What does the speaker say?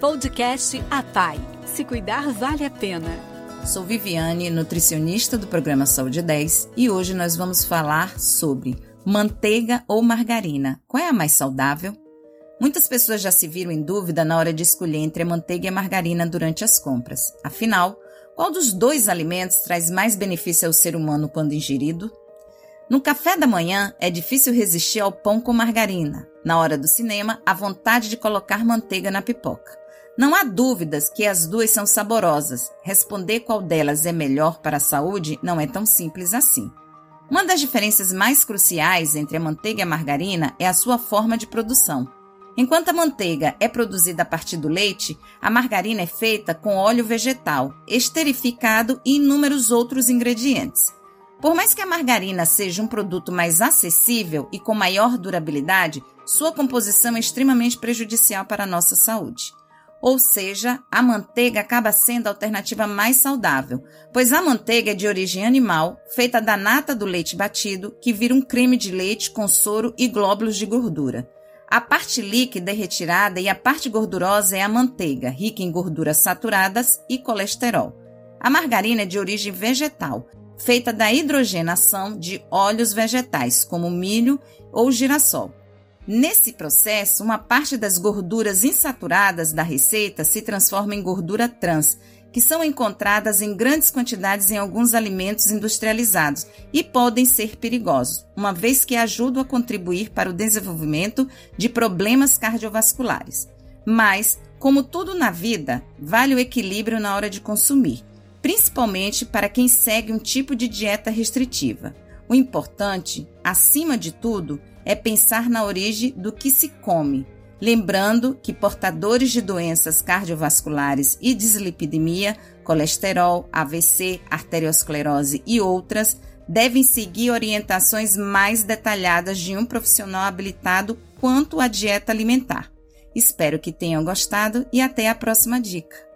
Podcast APAI. Se cuidar vale a pena. Sou Viviane, nutricionista do programa Saúde 10, e hoje nós vamos falar sobre manteiga ou margarina. Qual é a mais saudável? Muitas pessoas já se viram em dúvida na hora de escolher entre a manteiga e a margarina durante as compras. Afinal, qual dos dois alimentos traz mais benefício ao ser humano quando ingerido? No café da manhã, é difícil resistir ao pão com margarina. Na hora do cinema, a vontade de colocar manteiga na pipoca. Não há dúvidas que as duas são saborosas. Responder qual delas é melhor para a saúde não é tão simples assim. Uma das diferenças mais cruciais entre a manteiga e a margarina é a sua forma de produção. Enquanto a manteiga é produzida a partir do leite, a margarina é feita com óleo vegetal, esterificado e inúmeros outros ingredientes. Por mais que a margarina seja um produto mais acessível e com maior durabilidade, sua composição é extremamente prejudicial para a nossa saúde. Ou seja, a manteiga acaba sendo a alternativa mais saudável, pois a manteiga é de origem animal, feita da nata do leite batido, que vira um creme de leite com soro e glóbulos de gordura. A parte líquida é retirada e a parte gordurosa é a manteiga, rica em gorduras saturadas e colesterol. A margarina é de origem vegetal, feita da hidrogenação de óleos vegetais, como milho ou girassol. Nesse processo, uma parte das gorduras insaturadas da receita se transforma em gordura trans, que são encontradas em grandes quantidades em alguns alimentos industrializados e podem ser perigosos, uma vez que ajudam a contribuir para o desenvolvimento de problemas cardiovasculares. Mas, como tudo na vida, vale o equilíbrio na hora de consumir, principalmente para quem segue um tipo de dieta restritiva. O importante, acima de tudo, é pensar na origem do que se come, lembrando que portadores de doenças cardiovasculares e dislipidemia, colesterol, AVC, arteriosclerose e outras, devem seguir orientações mais detalhadas de um profissional habilitado quanto à dieta alimentar. Espero que tenham gostado e até a próxima dica.